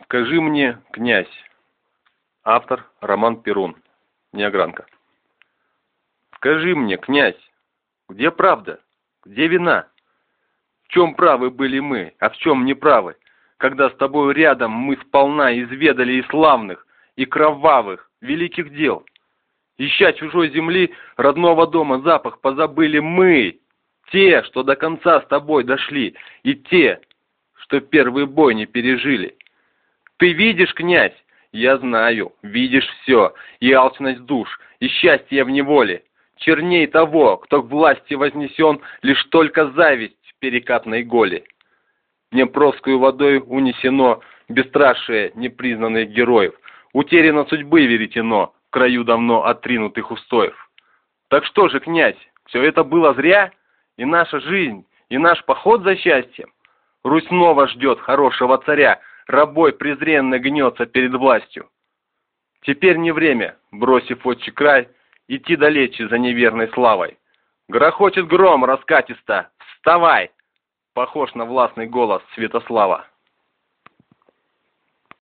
Скажи мне, князь. Автор Роман Перун. Неогранка. Скажи мне, князь, где правда? Где вина? В чем правы были мы, а в чем неправы, когда с тобою рядом мы сполна изведали и славных, и кровавых, великих дел? Ища чужой земли, родного дома запах позабыли мы, те, что до конца с тобой дошли, и те, что первый бой не пережили. Ты видишь, князь? Я знаю, видишь все, и алчность душ, и счастье в неволе. Черней того, кто к власти вознесен, лишь только зависть в перекатной голе. Днепровскую водой унесено бесстрашие непризнанных героев, утеряно судьбы веретено в краю давно отринутых устоев. Так что же, князь, все это было зря? И наша жизнь, и наш поход за счастьем? Русь снова ждет хорошего царя, рабой презренно гнется перед властью. Теперь не время, бросив отчий край, идти далече за неверной славой. Грохочет гром раскатисто, вставай! Похож на властный голос Святослава.